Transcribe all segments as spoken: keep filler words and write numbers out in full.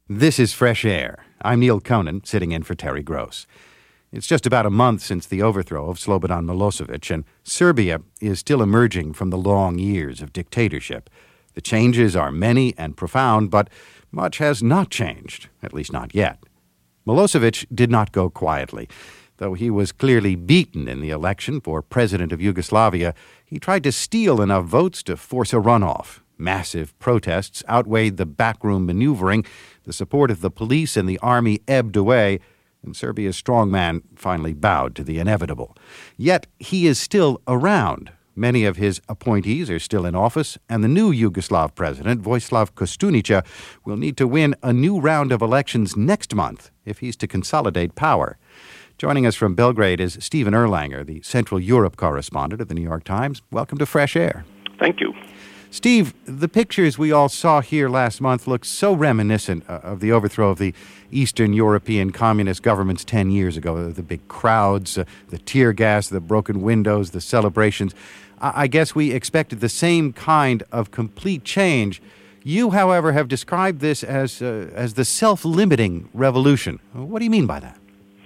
This is Fresh Air. I'm Neil Conan, sitting in for Terry Gross. It's just about a month since the overthrow of Slobodan Milosevic, and Serbia is still emerging from the long years of dictatorship. The changes are many and profound, but much has not changed, at least not yet. Milosevic did not go quietly. Though he was clearly beaten in the election for president of Yugoslavia, he tried to steal enough votes to force a runoff. Massive protests outweighed the backroom maneuvering. The support of the police and the army ebbed away, and Serbia's strongman finally bowed to the inevitable. Yet he is still around. Many of his appointees are still in office, and the new Yugoslav president, Vojislav Koštunica, will need to win a new round of elections next month if he's to consolidate power. Joining us from Belgrade is Stephen Erlanger, the Central Europe correspondent of the New York Times. Welcome to Fresh Air. Thank you. Steve, the pictures we all saw here last month look so reminiscent of the overthrow of the Eastern European communist governments ten years ago. The big crowds, uh, the tear gas, the broken windows, the celebrations. I-, I guess we expected the same kind of complete change. You, however, have described this as uh, as the self-limiting revolution. What do you mean by that?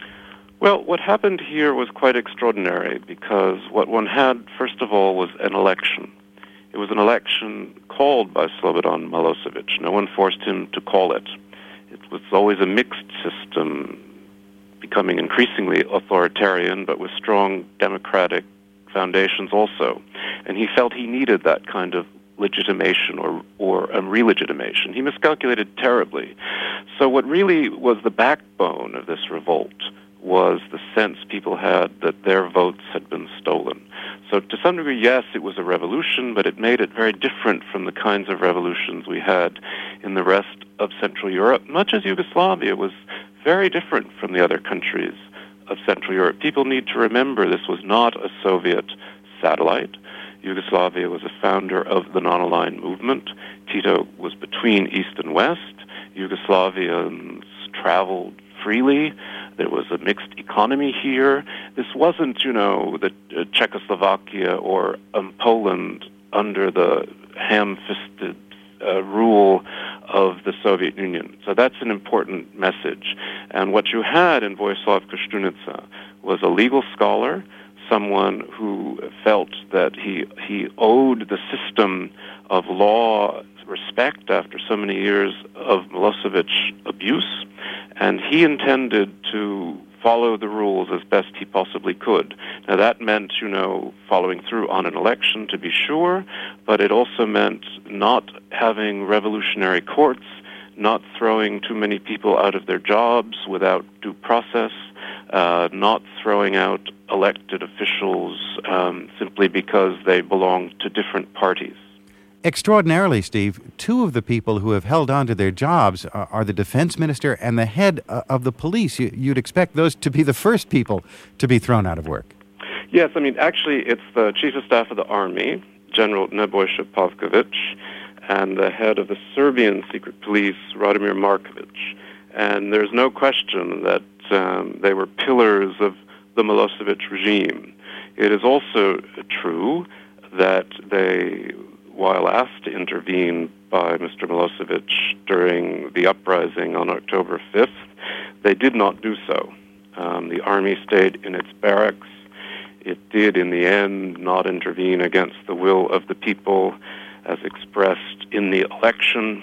Well, what happened here was quite extraordinary because what one had, first of all, was an election. It was an election called by Slobodan Milosevic. No one forced him to call it. It was always a mixed system, becoming increasingly authoritarian, but with strong democratic foundations also. And he felt he needed that kind of legitimation or, or um, re-legitimation. He miscalculated terribly. So what really was the backbone of this revolt was the sense people had that their votes had been stolen. So to some degree, yes, it was a revolution, but it made it very different from the kinds of revolutions we had in the rest of Central Europe, much as Yugoslavia was very different from the other countries of Central Europe. People need to remember this was not a Soviet satellite. Yugoslavia was a founder of the non-aligned movement. Tito was between East and West. Yugoslavians traveled freely. There was a mixed economy here. This wasn't, you know, the uh, Czechoslovakia or um, Poland under the ham-fisted uh, rule of the Soviet Union. So that's an important message. And what you had in Vojislav Koštunica was a legal scholar, someone who felt that he he owed the system of law respect after so many years of Milosevic abuse, and he intended to follow the rules as best he possibly could. Now that meant, you know, following through on an election to be sure, but it also meant not having revolutionary courts, not throwing too many people out of their jobs without due process, uh, not throwing out elected officials um, simply because they belonged to different parties. Extraordinarily, Steve, two of the people who have held on to their jobs are, are the defense minister and the head uh, of the police. You, you'd expect those to be the first people to be thrown out of work. Yes, I mean, actually, it's the chief of staff of the army, General Nebojša Pavković, and the head of the Serbian secret police, Radomir Marković. And there's no question that um, they were pillars of the Milosevic regime. It is also true that they, while asked to intervene by Mister Milosevic during the uprising on October fifth, they did not do so. Um, the army stayed in its barracks. It did, in the end, not intervene against the will of the people as expressed in the election.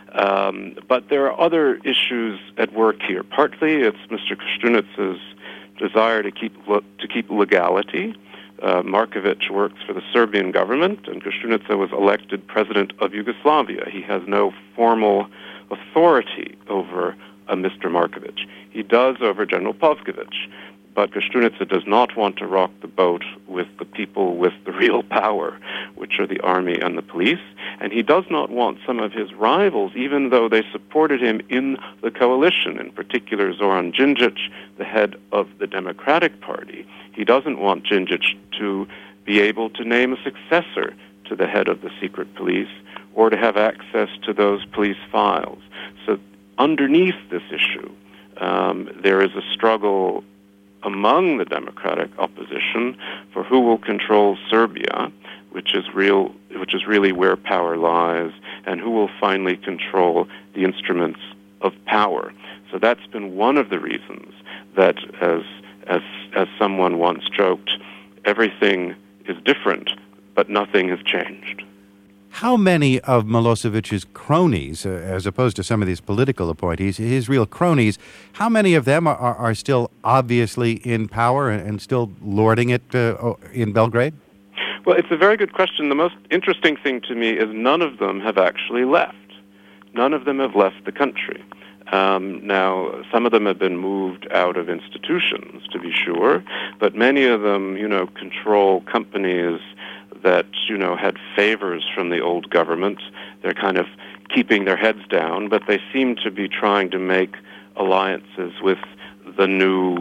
Um, but there are other issues at work here. Partly it's Mister Koštunica's desire to keep to keep legality. Uh, Marković works for the Serbian government, and Koštunica was elected president of Yugoslavia. He has no formal authority over uh, Mister Marković. He does over General Pavković, but Koštunica does not want to rock the boat with the people with the real power, which are the army and the police, and he does not want some of his rivals, even though they supported him in the coalition, in particular Zoran Đinđić, the head of the Democratic Party. He doesn't want Đinđić to be able to name a successor to the head of the secret police or to have access to those police files. So underneath this issue, um, there is a struggle among the democratic opposition for who will control Serbia, which is real, which is really where power lies, and who will finally control the instruments of power. So that's been one of the reasons that, as as as someone once joked, everything is different, but nothing has changed. How many of Milosevic's cronies, uh, as opposed to some of these political appointees, his real cronies, how many of them are, are, are still obviously in power and, and still lording it uh, in Belgrade? Well, it's a very good question. The most interesting thing to me is none of them have actually left. None of them have left the country. Um, now, some of them have been moved out of institutions, to be sure, but many of them, you know, control companies that, you know, had favors from the old government. They're kind of keeping their heads down, but they seem to be trying to make alliances with the new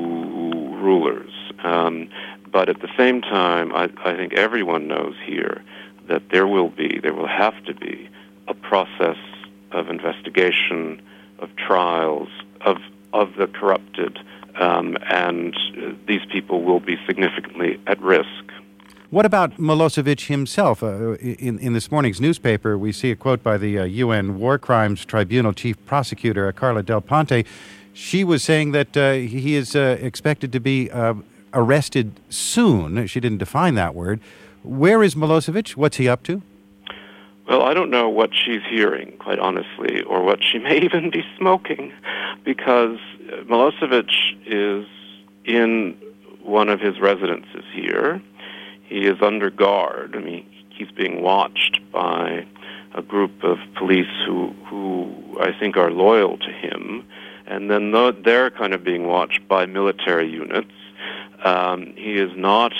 rulers. Um, but at the same time, I, I think everyone knows here that there will be, there will have to be a process of investigation, of trials, of of the corrupted, um, and uh, these people will be significantly at risk. What about Milosevic himself? Uh, in, in this morning's newspaper, we see a quote by the uh, U N War Crimes Tribunal Chief Prosecutor, uh, Carla Del Ponte. She was saying that uh, he is uh, expected to be uh, arrested soon. She didn't define that word. Where is Milosevic? What's he up to? Well, I don't know what she's hearing, quite honestly, or what she may even be smoking, because Milosevic is in one of his residences here. He is under guard. I mean, he's being watched by a group of police who, who I think are loyal to him, and then they're kind of being watched by military units. Um, he is not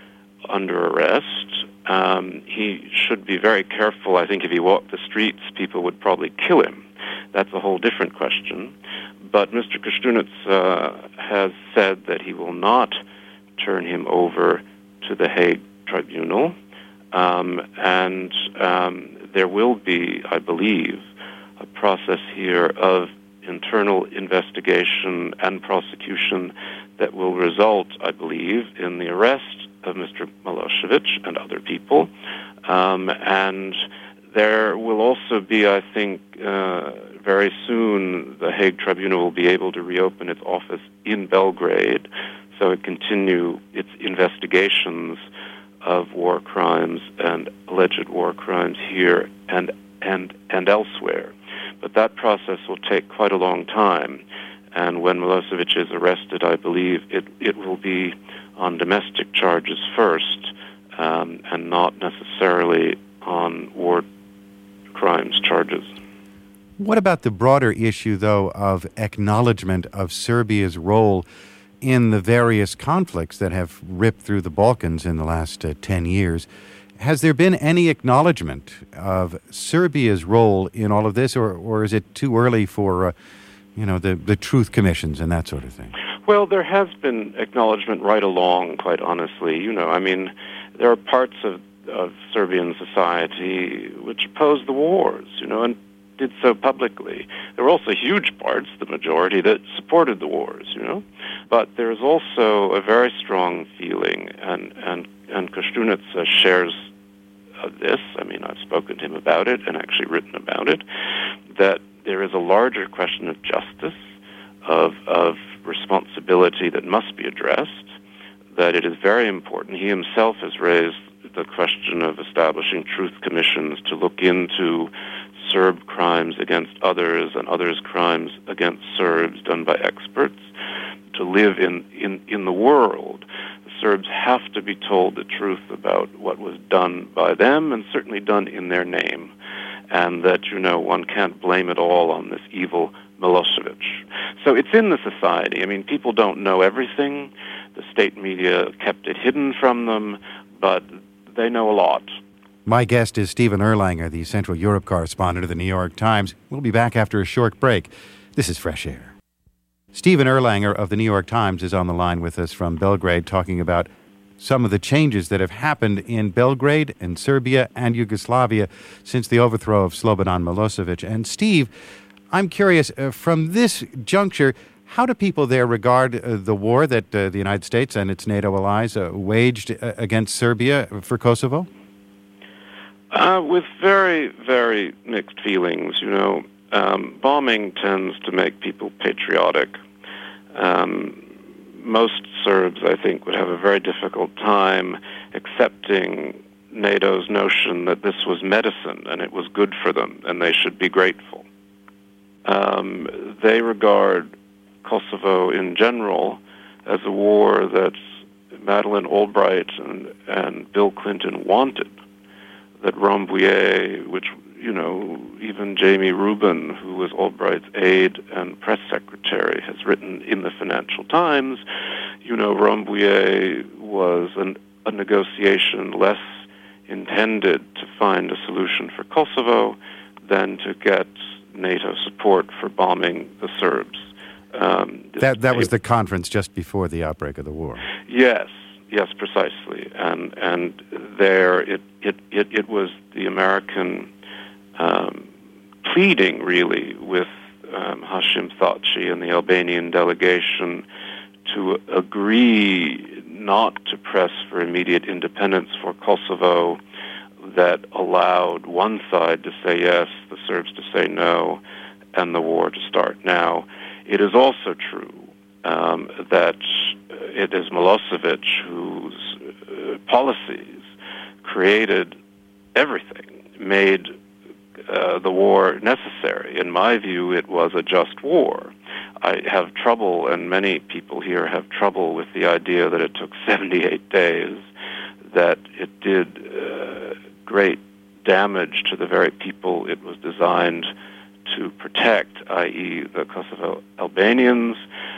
under arrest. Um, he should be very careful. I think if he walked the streets, people would probably kill him. That's a whole different question. But Mister Koštunac uh, has said that he will not turn him over to the Hague Tribunal, um, and um, there will be, I believe, a process here of internal investigation and prosecution that will result, I believe, in the arrest of Mister Milosevic and other people, um, and there will also be, I think, uh, very soon the Hague Tribunal will be able to reopen its office in Belgrade, so it continue its investigations of war crimes and alleged war crimes here and and and elsewhere. But that process will take quite a long time, and when Milosevic is arrested, I believe it, it will be on domestic charges first, um, and not necessarily on war crimes charges. What about the broader issue, though, of acknowledgement of Serbia's role in the various conflicts that have ripped through the Balkans in the last uh, ten years? Has there been any acknowledgement of Serbia's role in all of this, or, or is it too early for, uh, you know, the, the truth commissions and that sort of thing? Well, there has been acknowledgement right along, quite honestly. You know, I mean, there are parts of, of Serbian society which oppose the wars, you know, and did so publicly. There were also huge parts, the majority, that supported the wars, you know. But there's also a very strong feeling, and, and, and Koštunac uh, shares uh, this. I mean, I've spoken to him about it and actually written about it, that there is a larger question of justice, of, of responsibility that must be addressed, that it is very important. He himself has raised the question of establishing truth commissions to look into Serb crimes against others and others' crimes against Serbs done by experts. To live in, in, in the world, the Serbs have to be told the truth about what was done by them and certainly done in their name, and that, you know, one can't blame it all on this evil Milosevic. So it's in the society. I mean, people don't know everything. The state media kept it hidden from them, but they know a lot. My guest is Stephen Erlanger, the Central Europe correspondent of the New York Times. We'll be back after a short break. This is Fresh Air. Stephen Erlanger of the New York Times is on the line with us from Belgrade, talking about some of the changes that have happened in Belgrade and Serbia and Yugoslavia since the overthrow of Slobodan Milosevic. And Steve, I'm curious, uh, from this juncture, how do people there regard uh, the war that uh, the United States and its NATO allies uh, waged uh, against Serbia for Kosovo? Uh, with very, very mixed feelings, you know. Um, bombing bombing tends to make people patriotic. Um, most Serbs, I think, would have a very difficult time accepting NATO's notion that this was medicine and it was good for them and they should be grateful. Um, they regard Kosovo in general as a war that Madeleine Albright and, and Bill Clinton wanted, that Rambouillet, which, you know, even Jamie Rubin, who was Albright's aide and press secretary, has written in the Financial Times, you know, Rambouillet was an, a negotiation less intended to find a solution for Kosovo than to get NATO support for bombing the Serbs. Um, that that was the conference just before the outbreak of the war. Yes, yes, precisely. And and there it it, it, it was the American um, pleading, really, with um, Hashim Thaçi and the Albanian delegation to agree not to press for immediate independence for Kosovo, that allowed one side to say yes, the Serbs to say no, and the war to start. Now, it is also true um, that it is Milosevic whose uh, policies created everything, made uh, the war necessary. In my view, it was a just war. I have trouble, and many people here have trouble with the idea that it took seventy-eight days, that it did uh, great damage to the very people it was designed to protect, that is the Kosovo Albanians.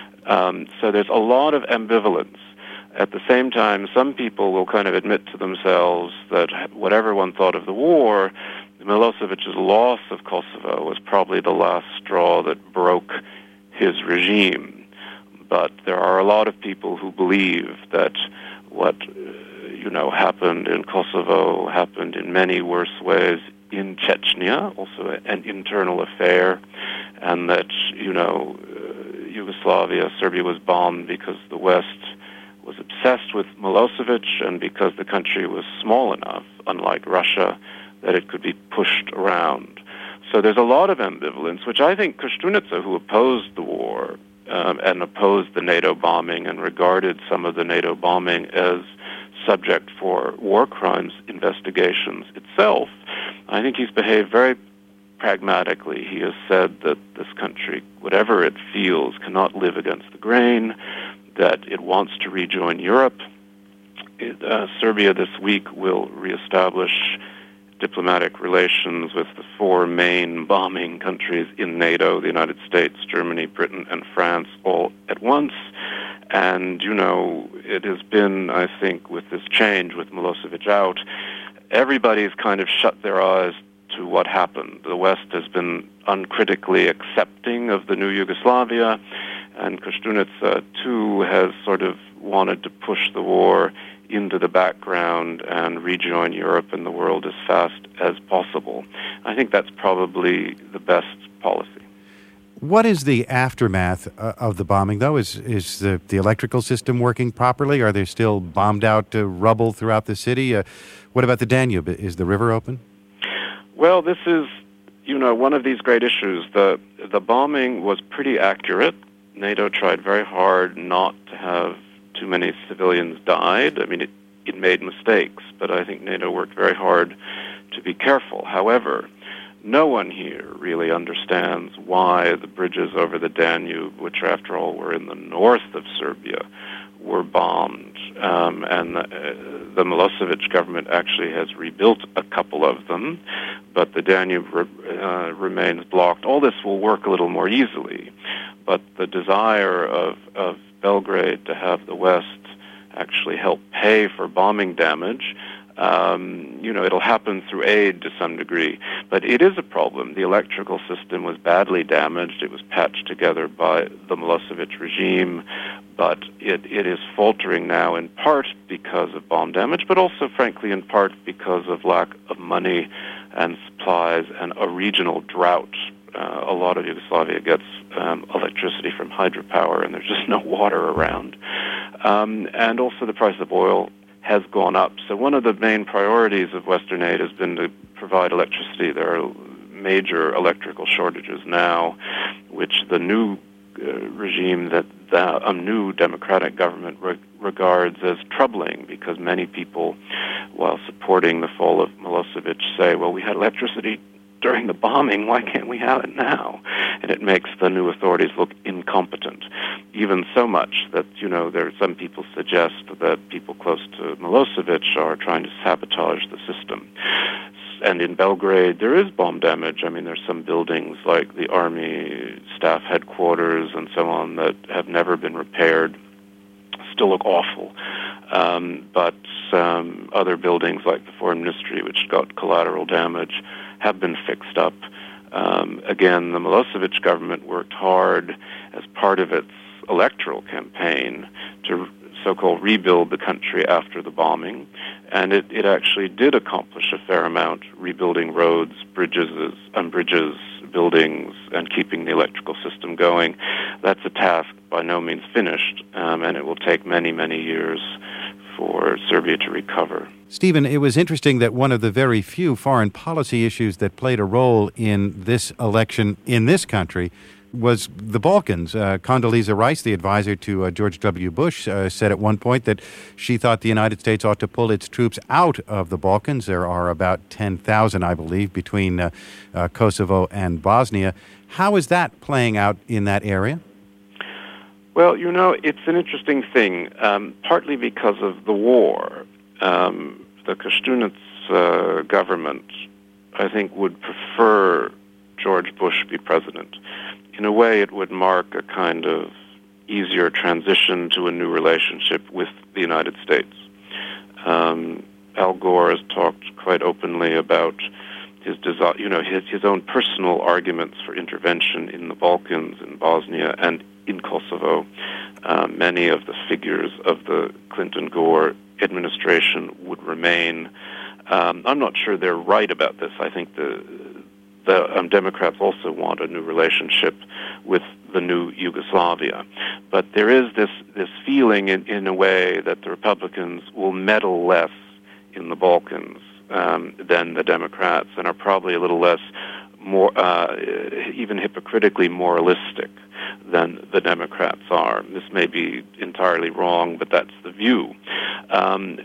Um, so there's a lot of ambivalence. At the same time, some people will kind of admit to themselves that whatever one thought of the war, Milosevic's loss of Kosovo was probably the last straw that broke his regime. But there are a lot of people who believe that what, uh, you know, happened in Kosovo happened in many worse ways in Chechnya, also an internal affair, and that, you know, uh, Yugoslavia, Serbia was bombed because the West was obsessed with Milosevic and because the country was small enough, unlike Russia, that it could be pushed around. So there's a lot of ambivalence, which I think Koštunica, who opposed the war um, and opposed the NATO bombing and regarded some of the NATO bombing as subject for war crimes investigations itself, I think he's behaved very pragmatically. He has said that this country, whatever it feels, cannot live against the grain, that it wants to rejoin Europe. It, uh, Serbia this week will reestablish diplomatic relations with the four main bombing countries in NATO, the United States, Germany, Britain, and France, all at once. And, you know, it has been, I think, with this change, with Milosevic out, everybody's kind of shut their eyes to what happened. The West has been uncritically accepting of the new Yugoslavia, and Koštunica, too, has sort of wanted to push the war into the background and rejoin Europe and the world as fast as possible. I think that's probably the best policy. What is the aftermath uh, of the bombing, though? Is is the, the electrical system working properly? Are there still bombed out uh, rubble throughout the city? Uh, what about the Danube? Is the river open? Well, this is, you know, one of these great issues. The the bombing was pretty accurate. NATO tried very hard not to have too many civilians died. I mean, it, it made mistakes, but I think NATO worked very hard to be careful. However, no one here really understands why the bridges over the Danube, which after all were in the north of Serbia, were bombed. Um, and the, uh, the Milosevic government actually has rebuilt a couple of them, but the Danube re- uh, remains blocked. All this will work a little more easily, but the desire of, of Belgrade to have the West actually help pay for bombing damage, um, you know, it'll happen through aid to some degree. But it is a problem. The electrical system was badly damaged. It was patched together by the Milosevic regime, but it, it is faltering now in part because of bomb damage, but also, frankly, in part because of lack of money and supplies and a regional drought. Uh, a lot of Yugoslavia gets um, electricity from hydropower, and there's just no water around. Um, and also the price of oil has gone up. So one of the main priorities of Western aid has been to provide electricity. There are major electrical shortages now, which the new uh, regime that the, a new democratic government re- regards as troubling, because many people, while supporting the fall of Milosevic, say, well, we had electricity during the bombing, why can't we have it now? And it makes the new authorities look incompetent, even so much that, you know, there some people suggest that people close to Milosevic are trying to sabotage the system. And in Belgrade, there is bomb damage. I mean, there's some buildings like the Army staff headquarters and so on that have never been repaired, still look awful. Um, but um, other buildings like the Foreign Ministry, which got collateral damage, have been fixed up. Um, again, the Milosevic government worked hard as part of its electoral campaign to so-called rebuild the country after the bombing, and it, it actually did accomplish a fair amount, rebuilding roads, bridges, and bridges, buildings, and keeping the electrical system going. That's a task by no means finished, um, and it will take many, many years for Serbia to recover. Stephen, it was interesting that one of the very few foreign policy issues that played a role in this election in this country was the Balkans. Uh, Condoleezza Rice, the advisor to uh, George W. Bush, uh, said at one point that she thought the United States ought to pull its troops out of the Balkans. There are about ten thousand, I believe, between uh, uh, Kosovo and Bosnia. How is that playing out in that area? Well, you know, it's an interesting thing, um, partly because of the war. Um, the Koštunac uh, government, I think, would prefer George Bush be president. In a way, it would mark a kind of easier transition to a new relationship with the United States. Um, Al Gore has talked quite openly about his desire, you know, his, his own personal arguments for intervention in the Balkans, in Bosnia, and in Kosovo. Uh, many of the figures of the Clinton-Gore administration would remain. Um, I'm not sure they're right about this. I think the the um, Democrats also want a new relationship with the new Yugoslavia. But there is this, this feeling in, in a way that the Republicans will meddle less in the Balkans um, than the Democrats, and are probably a little less, more uh, even hypocritically moralistic than the Democrats are. This may be entirely wrong, but that's the view. Um,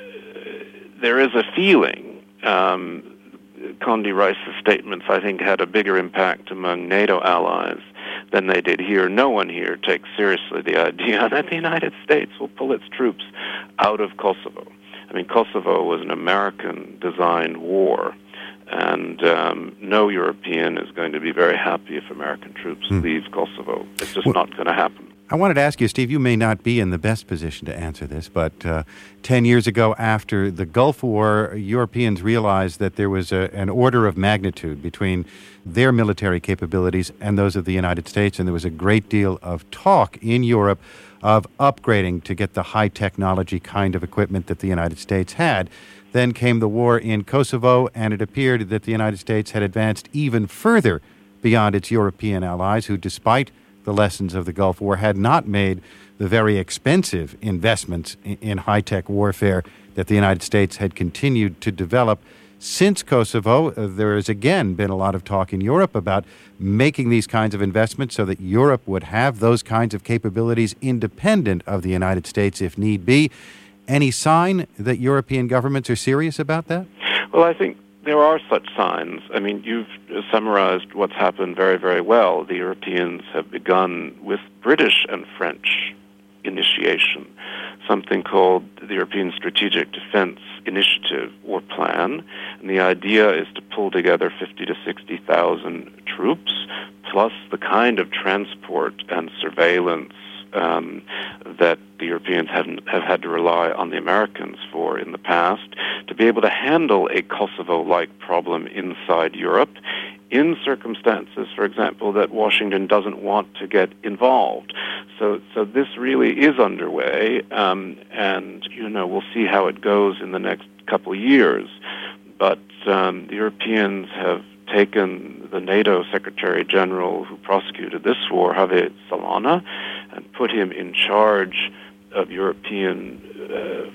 there is a feeling, um, Condi Rice's statements, I think, had a bigger impact among NATO allies than they did here. No one here takes seriously the idea that the United States will pull its troops out of Kosovo. I mean, Kosovo was an American-designed war, and um, no European is going to be very happy if American troops hmm. leave Kosovo. It's just well, not going to happen. I wanted to ask you, Steve, you may not be in the best position to answer this, but uh, ten years ago after the Gulf War, Europeans realized that there was a, an order of magnitude between their military capabilities and those of the United States, and there was a great deal of talk in Europe of upgrading to get the high-technology kind of equipment that the United States had. Then came the war in Kosovo, and it appeared that the United States had advanced even further beyond its European allies, who, despite the lessons of the Gulf War, had not made the very expensive investments in, in high-tech warfare that the United States had continued to develop. Since Kosovo, uh, there has again been a lot of talk in Europe about making these kinds of investments so that Europe would have those kinds of capabilities independent of the United States if need be. Any sign that European governments are serious about that? Well, I think there are such signs. I mean, you've summarized what's happened very, very well. The Europeans have begun with British and French initiation, something called the European Strategic Defense Initiative or Plan. And the idea is to pull together fifty to sixty thousand troops, plus the kind of transport and surveillance Um, that the Europeans have, have had to rely on the Americans for in the past, to be able to handle a Kosovo-like problem inside Europe in circumstances, for example, that Washington doesn't want to get involved. So, so this really is underway, um, and, you know, we'll see how it goes in the next couple of years. But um, the Europeans have taken the NATO Secretary General who prosecuted this war, Javier Solana, and put him in charge of European uh,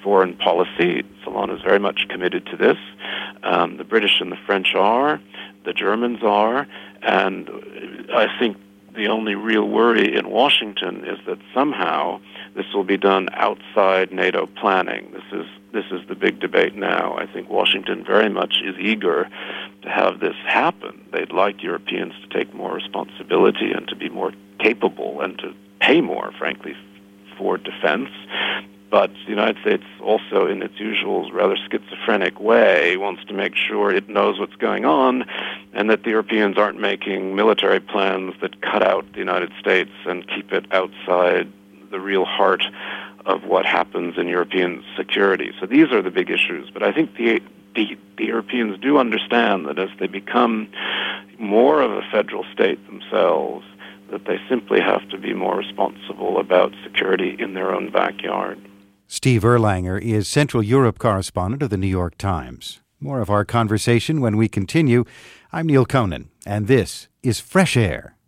foreign policy. Salon is very much committed to this. Um, the British and the French are, the Germans are, and I think the only real worry in Washington is that somehow this will be done outside NATO planning. This is this is the big debate now. I think Washington very much is eager to have this happen. They'd like Europeans to take more responsibility and to be more capable and to pay more, frankly, for defense. But the United States also, in its usual rather schizophrenic way, wants to make sure it knows what's going on and that the Europeans aren't making military plans that cut out the United States and keep it outside the real heart of what happens in European security. So these are the big issues. But I think the, the, the Europeans do understand that as they become more of a federal state themselves, that they simply have to be more responsible about security in their own backyard. Steve Erlanger is Central Europe correspondent of the New York Times. More of our conversation when we continue. I'm Neil Conan, and this is Fresh Air.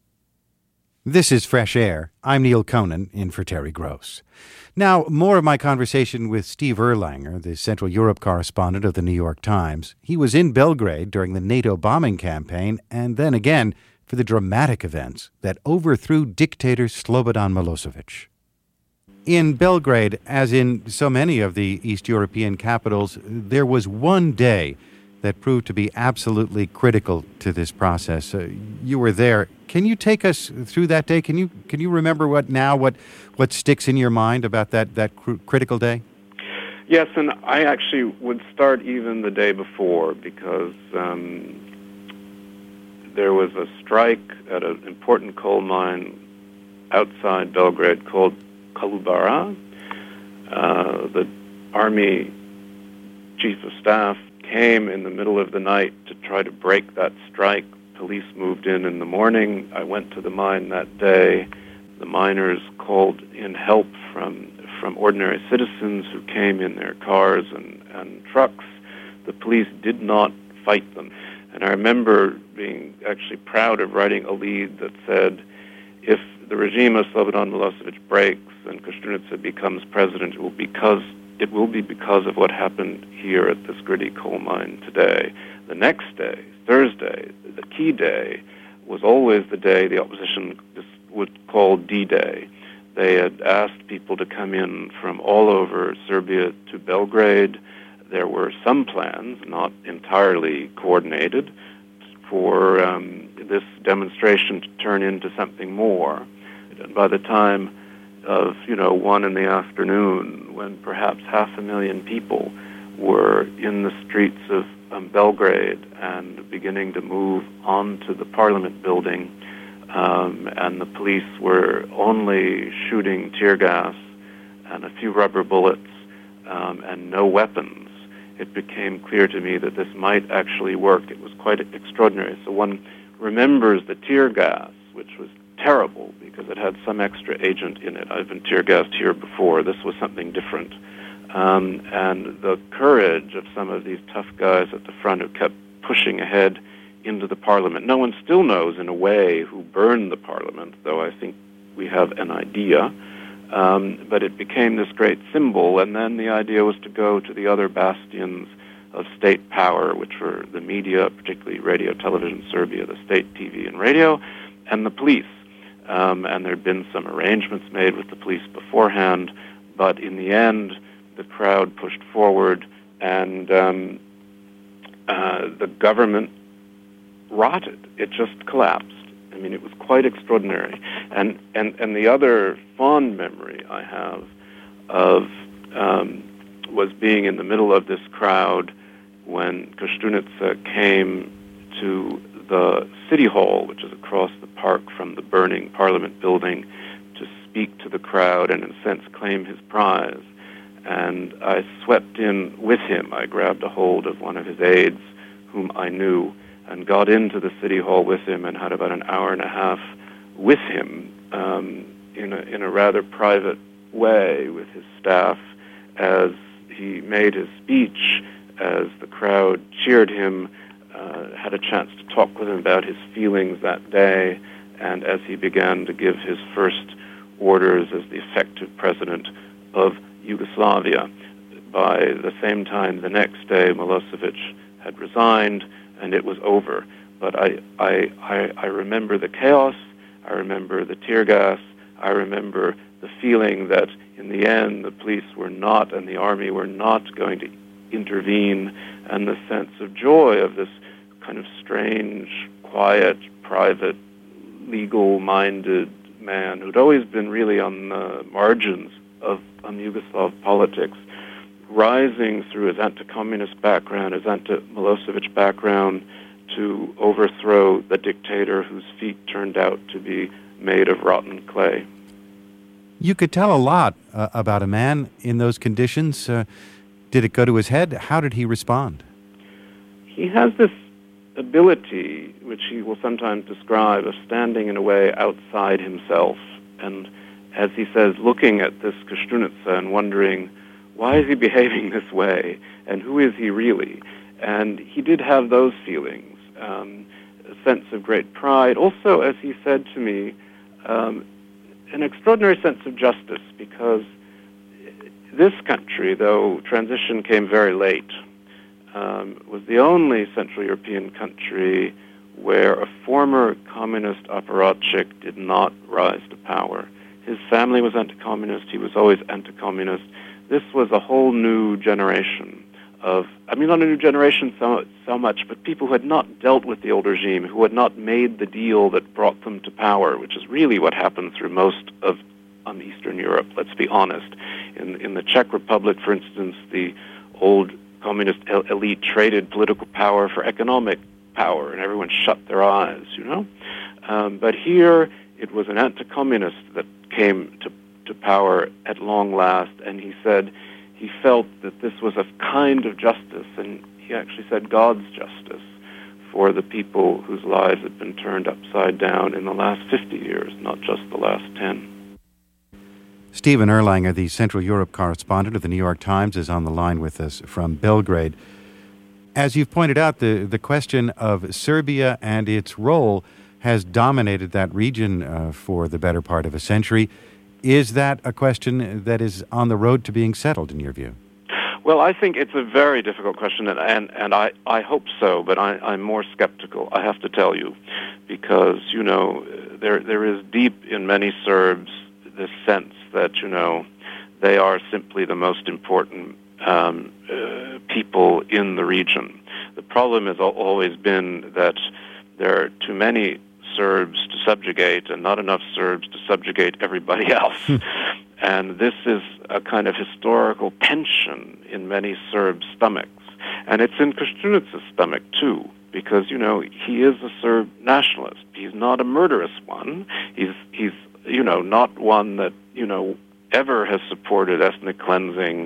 This is Fresh Air. I'm Neil Conan, in for Terry Gross. Now, more of my conversation with Steve Erlanger, the Central Europe correspondent of the New York Times. He was in Belgrade during the NATO bombing campaign, and then again for the dramatic events that overthrew dictator Slobodan Milosevic. In Belgrade, as in so many of the East European capitals, there was one day that proved to be absolutely critical to this process. Uh, you were there. Can you take us through that day? Can you can you remember what now what what sticks in your mind about that that cr- critical day? Yes, and I actually would start even the day before because um, there was a strike at an important coal mine outside Belgrade called Kolubara. Uh, the Army Chief of Staff came in the middle of the night to try to break that strike. Police moved in in the morning. I went to the mine that day. The miners called in help from from ordinary citizens who came in their cars and, and trucks. The police did not fight them. And I remember being actually proud of writing a lead that said, if the regime of Slobodan Milosevic breaks and Koštunica becomes president, it will because it will be because of what happened here at this gritty coal mine today. The next day, Thursday, the key day, was always the day the opposition would call D-Day. They had asked people to come in from all over Serbia to Belgrade. There were some plans, not entirely coordinated, for um, this demonstration to turn into something more. And by the time of, you know, one in the afternoon, when perhaps half a million people were in the streets of um, Belgrade and beginning to move onto the parliament building, um, and the police were only shooting tear gas and a few rubber bullets um, and no weapons, it became clear to me that this might actually work. It was quite extraordinary. So one remembers the tear gas, which was terrible because it had some extra agent in it. I've been tear gassed here before. This was something different. Um, and the courage of some of these tough guys at the front who kept pushing ahead into the parliament. No one still knows, in a way, who burned the parliament, though I think we have an idea. Um, but it became this great symbol, and then the idea was to go to the other bastions of state power, which were the media, particularly Radio Television Serbia, the state T V and radio, and the police. Um, and there had been some arrangements made with the police beforehand, but in the end, the crowd pushed forward, and um, uh, the government rotted. It just collapsed. I mean, it was quite extraordinary. And, and, and the other fond memory I have of um, was being in the middle of this crowd when Koštunica came to the City Hall, which is across the park from the burning Parliament building, to speak to the crowd and, in a sense, claim his prize. And I swept in with him. I grabbed a hold of one of his aides, whom I knew, and got into the City Hall with him and had about an hour and a half with him um, in, a, in a rather private way with his staff as he made his speech, as the crowd cheered him, uh, had a chance to talk with him about his feelings that day, and as he began to give his first orders as the effective president of Yugoslavia. by the same time the next day Milosevic had resigned, and it was over. But I, I, I, I remember the chaos, I remember the tear gas, I remember the feeling that in the end the police were not and the army were not going to intervene, and the sense of joy of this kind of strange, quiet, private, legal-minded man who'd always been really on the margins of um, Yugoslav politics, rising through his anti-communist background, his anti-Milosevic background, to overthrow the dictator whose feet turned out to be made of rotten clay. You could tell a lot uh, about a man in those conditions. Uh, did it go to his head? How did he respond? He has this ability, which he will sometimes describe, of standing in a way outside himself. And as he says, looking at this Koštunica and wondering, why is he behaving this way? And who is he really? And he did have those feelings, um, a sense of great pride. Also, as he said to me, um, an extraordinary sense of justice, because this country, though transition came very late, um, was the only Central European country where a former communist apparatchik did not rise to power. His family was anti-communist. He was always anti-communist. This was a whole new generation of, I mean, not a new generation so, so much, but people who had not dealt with the old regime, who had not made the deal that brought them to power, which is really what happened through most of um, Eastern Europe, let's be honest. In, in the Czech Republic, for instance, the old communist el- elite traded political power for economic power, and everyone shut their eyes, you know? Um, but here, it was an anti-communist that came to, to power at long last, and he said he felt that this was a kind of justice, and he actually said God's justice for the people whose lives had been turned upside down in the last fifty years, not just the last ten. Stephen Erlanger, the Central Europe correspondent of the New York Times, is on the line with us from Belgrade. As you've pointed out, the, the question of Serbia and its role has dominated that region uh, for the better part of a century. Is that a question that is on the road to being settled, in your view? Well, I think it's a very difficult question, and and, and I, I hope so, but I, I'm more skeptical, I have to tell you, because, you know, there there is deep in many Serbs this sense that, you know, they are simply the most important um, uh, people in the region. The problem has always been that there are too many Serbs to subjugate and not enough Serbs to subjugate everybody else. And this is a kind of historical tension in many Serb stomachs. And it's in Koštunica's stomach, too, because, you know, he is a Serb nationalist. He's not a murderous one. He's, he's you know, not one that, you know, ever has supported ethnic cleansing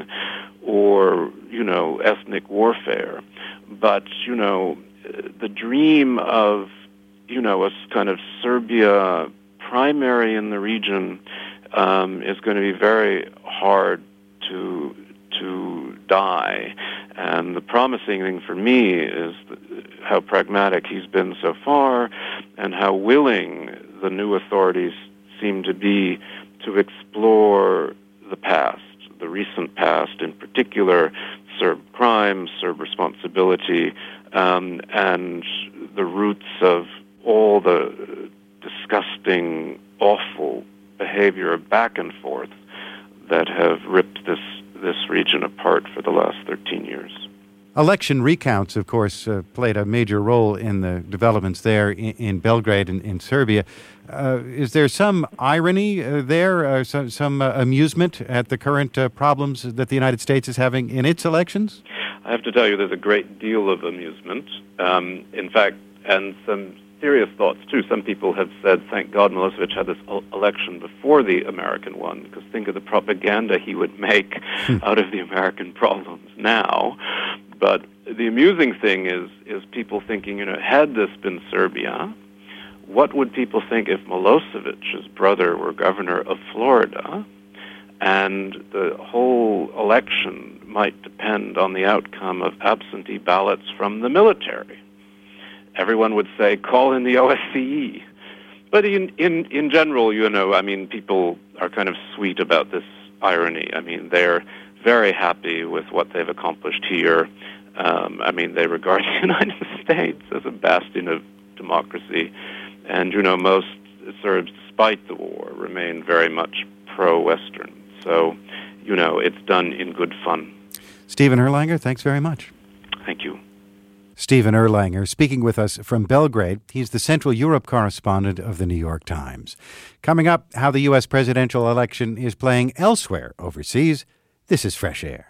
or, you know, ethnic warfare. But, you know, the dream of, you know, a kind of Serbia primary in the region um, is going to be very hard to to die. And the promising thing for me is how pragmatic he's been so far and how willing the new authorities seem to be to explore the past, the recent past, in particular Serb crimes, Serb responsibility, um, and the roots of all the disgusting, awful behavior back and forth that have ripped this this region apart for the last thirteen years. Election recounts, of course, uh, played a major role in the developments there in, in Belgrade and in Serbia. Uh, is there some irony uh, there, uh, some, some uh, amusement at the current uh, problems that the United States is having in its elections? I have to tell you, there's a great deal of amusement. Um, in fact, and some serious thoughts, too. Some people have said, thank God Milosevic had this election before the American one, because think of the propaganda he would make out of the American problems now. But the amusing thing is is people thinking, you know, had this been Serbia, what would people think if Milosevic's brother were governor of Florida, and the whole election might depend on the outcome of absentee ballots from the military? Everyone would say, call in the O S C E. But in, in, in general, you know, I mean, people are kind of sweet about this irony. I mean, they're very happy with what they've accomplished here. Um, I mean, they regard the United States as a bastion of democracy. And, you know, most Serbs, despite the war, remain very much pro-Western. So, you know, it's done in good fun. Stephen Erlanger, thanks very much. Thank you. Stephen Erlanger speaking with us from Belgrade. He's the Central Europe correspondent of the New York Times. Coming up, how the U S presidential election is playing elsewhere overseas. This is Fresh Air.